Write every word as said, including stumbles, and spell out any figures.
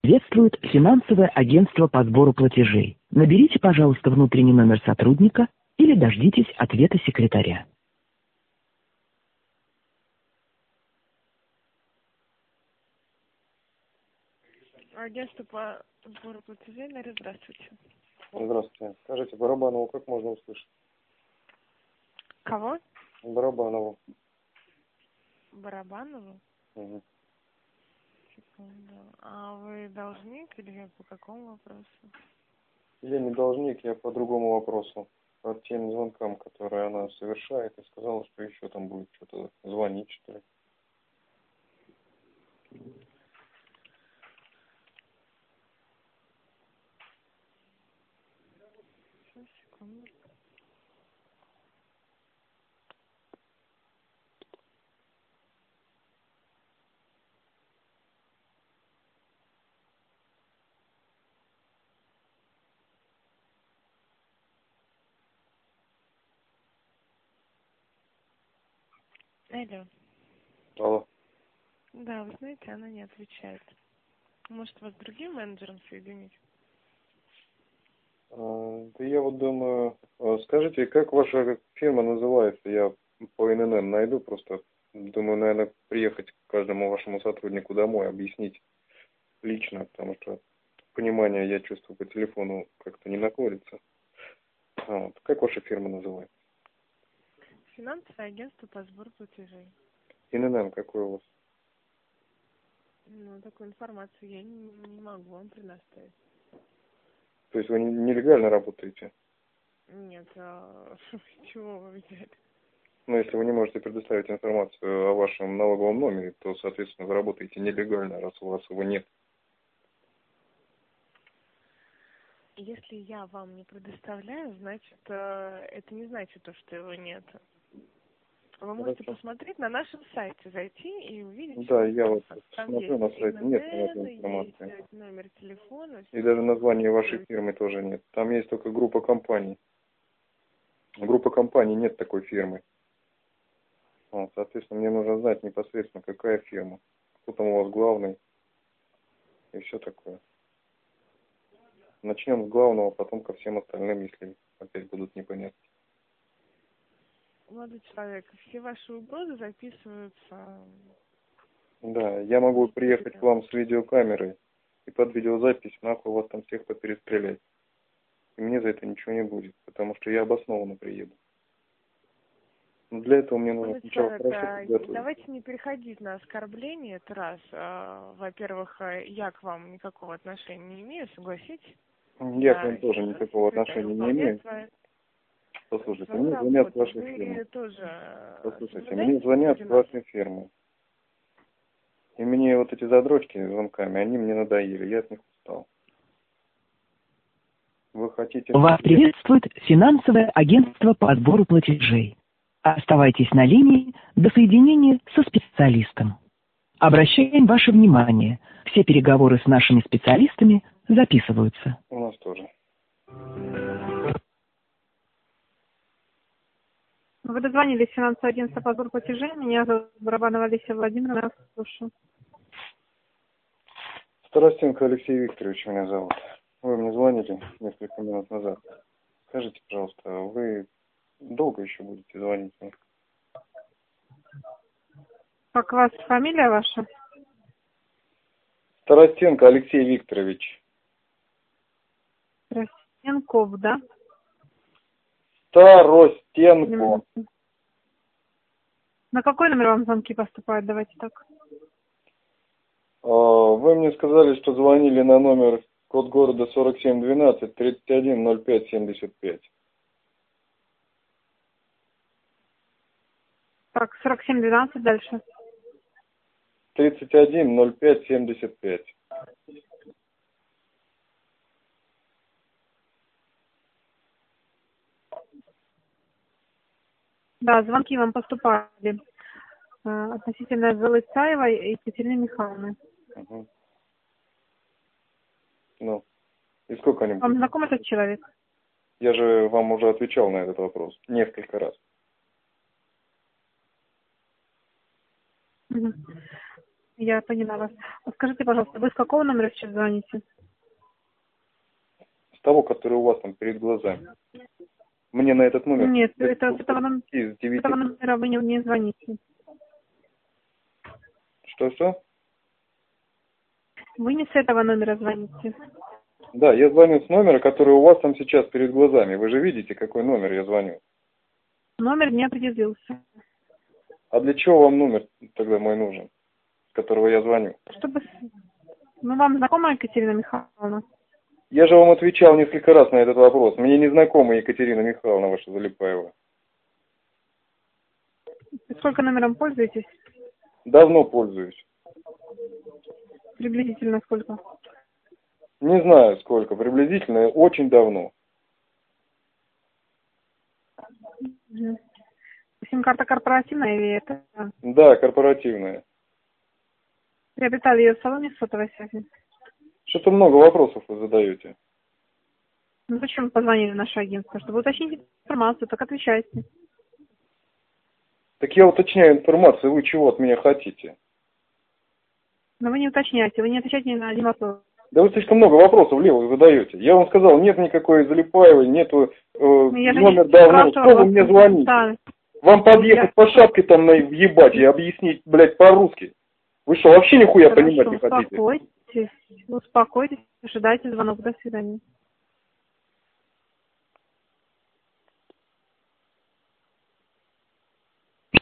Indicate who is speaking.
Speaker 1: Приветствует финансовое агентство по сбору платежей. Наберите, пожалуйста, внутренний номер сотрудника или дождитесь ответа секретаря.
Speaker 2: Агентство по сбору платежей, Дарья, здравствуйте.
Speaker 3: Здравствуйте. Скажите, Барабанову как можно услышать?
Speaker 2: Кого?
Speaker 3: Барабанову.
Speaker 2: Барабанову?
Speaker 3: Угу.
Speaker 2: Секунду. А вы должник или по какому вопросу?
Speaker 3: Я не должник, я по другому вопросу. По тем звонкам, которые она совершает, и сказала, что еще там будет что-то звонить, что ли.
Speaker 2: Сейчас, секунду. Алло.
Speaker 3: Алло.
Speaker 2: Да, вы знаете, она не отвечает. Может, вас с другим менеджером соединить?
Speaker 3: А, да я вот думаю, а, скажите, как ваша фирма называется? Я по эн эн эн найду, просто думаю, наверное, приехать к каждому вашему сотруднику домой, объяснить лично, потому что понимание, я чувствую, по телефону как-то не находится. А, вот. Как ваша фирма называется?
Speaker 2: Финансовое агентство по сбору платежей.
Speaker 3: эн эн эн какой у вас?
Speaker 2: Ну, такую информацию я не, не могу вам предоставить.
Speaker 3: То есть вы нелегально работаете?
Speaker 2: Нет, а чего вы взяли?
Speaker 3: Ну, если вы не можете предоставить информацию о вашем налоговом номере, то, соответственно, вы работаете нелегально, раз у вас его нет.
Speaker 2: Если я вам не предоставляю, значит, это не значит то, что его нет. Вы можете
Speaker 3: Хорошо.
Speaker 2: посмотреть на нашем сайте, зайти и увидеть.
Speaker 3: Да, я вот
Speaker 2: там
Speaker 3: смотрю на сайте, нет этой информации.
Speaker 2: Есть номер телефона.
Speaker 3: И даже названия вашей фирмы тоже нет. Там есть только группа компаний. Группа компаний, нет такой фирмы. Вот, соответственно, мне нужно знать непосредственно, какая фирма. Кто там у вас главный и все такое. Начнем с главного, потом ко всем остальным, если опять будут непонятки.
Speaker 2: Молодой человек, все ваши угрозы записываются.
Speaker 3: Да, я могу приехать к вам с видеокамерой и под видеозапись нахуй вас там всех поперестрелять. И мне за это ничего не будет, потому что я обоснованно приеду. Но для этого мне нужно сначала хорошо подготовиться.
Speaker 2: Давайте не переходить на оскорбление, это раз. Во-первых, я к вам никакого отношения не имею, согласитесь?
Speaker 3: Я к вам тоже никакого отношения не имею. Послушайте, мне звонят с вашей фирмы. Послушайте, мне звонят с вашей фирмы. И мне вот эти задрочки звонками, они мне надоели, я от них устал. Вы хотите...
Speaker 1: Вас приветствует финансовое агентство по сбору платежей. Оставайтесь на линии до соединения со специалистом. Обращаем ваше внимание, все переговоры с нашими специалистами записываются.
Speaker 3: У нас тоже.
Speaker 4: Вы дозвонились в финансовое агентство по сбору платежей. Меня зовут Барабанова Олеся Владимировна. Я вас слушаю.
Speaker 3: Старостенко Алексей Викторович меня зовут. Вы мне звонили несколько минут назад. Скажите, пожалуйста, вы долго еще будете звонить мне?
Speaker 4: Как у вас фамилия ваша?
Speaker 3: Старостенко Алексей Викторович.
Speaker 4: Старостенков, да?
Speaker 3: Старостенко.
Speaker 4: На какой номер вам звонки поступают? Давайте так.
Speaker 3: Вы мне сказали, что звонили на номер код города сорок семь двенадцать тридцать один ноль пять семьдесят пять.
Speaker 4: Так, сорок семь двенадцать дальше.
Speaker 3: тридцать один ноль пять семьдесят пять.
Speaker 4: Да, звонки вам поступали относительно Залыцаевой и Екатерины Михайловны.
Speaker 3: Угу. Ну, и сколько они будут?
Speaker 4: Вам знаком этот человек?
Speaker 3: Я же вам уже отвечал на этот вопрос несколько раз.
Speaker 4: Угу. Я поняла вас. А скажите, пожалуйста, вы с какого номера сейчас звоните?
Speaker 3: С того, который у вас там перед глазами. Мне на этот номер...
Speaker 4: Нет, это, с этого, ном-
Speaker 3: из
Speaker 4: с
Speaker 3: девяти...
Speaker 4: этого номера вы не, не звоните.
Speaker 3: Что-что?
Speaker 4: Вы не с этого номера звоните.
Speaker 3: Да, я звоню с номера, который у вас там сейчас перед глазами. Вы же видите, какой номер я звоню.
Speaker 4: Номер не определился.
Speaker 3: А для чего вам номер тогда мой нужен, с которого я звоню?
Speaker 4: Чтобы... Ну, вам знакома Екатерина Михайловна?
Speaker 3: Я же вам отвечал несколько раз на этот вопрос. Мне не знакома Екатерина Михайловна ваша Залипаева.
Speaker 4: Сколько номером пользуетесь?
Speaker 3: Давно пользуюсь.
Speaker 4: Приблизительно сколько?
Speaker 3: Не знаю сколько, приблизительно, очень давно.
Speaker 4: Угу. Сим-карта корпоративная или это?
Speaker 3: Да, корпоративная.
Speaker 4: Приобретали ее в салоне сотовой связи?
Speaker 3: Что-то много вопросов вы задаете.
Speaker 4: Ну зачем позвонили в наше агентство? Чтобы уточнить информацию, так отвечайте.
Speaker 3: Так я уточняю информацию, вы чего от меня хотите?
Speaker 4: Но вы не уточняете, вы не отвечаете ни на один вопрос.
Speaker 3: Да вы слишком много вопросов левых задаете. Я вам сказал, нет никакой Залипаевой, нету э, номер давно. Что вы мне звоните? Да. Вам подъехать я... по шапке там наебать и объяснить, блядь, по-русски. Вы что, вообще нихуя
Speaker 4: Хорошо,
Speaker 3: понимать не хотите?
Speaker 4: Успокойтесь, успокойтесь, ожидайте звонок, до свидания.